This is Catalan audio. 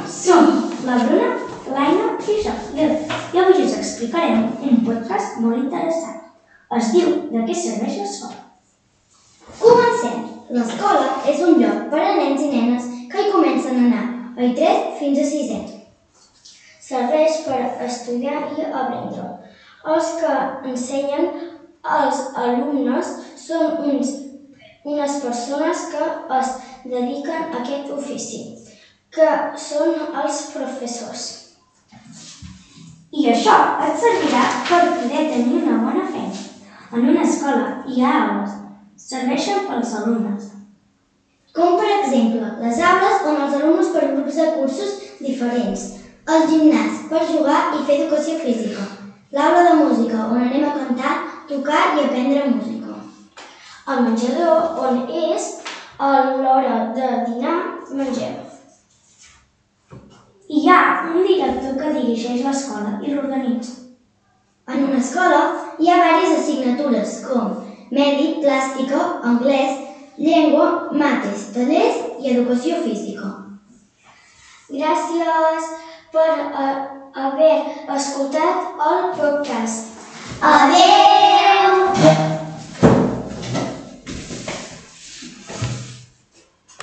Som la Bruna, l'Aina i jo. I avui us explicarem un podcast molt interessant. Es diu De què serveix l'escola. Comencem! L'escola és un lloc per a nens i nenes que hi comencen a anar a I3 fins a 6è. Serveix per estudiar i aprendre. Els que ensenyen als alumnes són unes persones que es dediquen a aquest ofici, que són els professors. I això et servirà per poder tenir una bona feina. En una escola hi ha aules. Serveixen pels alumnes. Com per exemple, les aules on els alumnes per grups de cursos diferents, el gimnàs per jugar i fer educació física, l'aula de música on anem a cantar, tocar i aprendre música, el menjador on és a l'hora de dinar mengem. Hi ha un director que dirigeix l'escola i l'organitza. En una escola hi ha diverses assignatures com medi, plàstica, anglès, llengua, mates, tallers i educació física. Gràcies per haver escoltat el podcast. Adéu!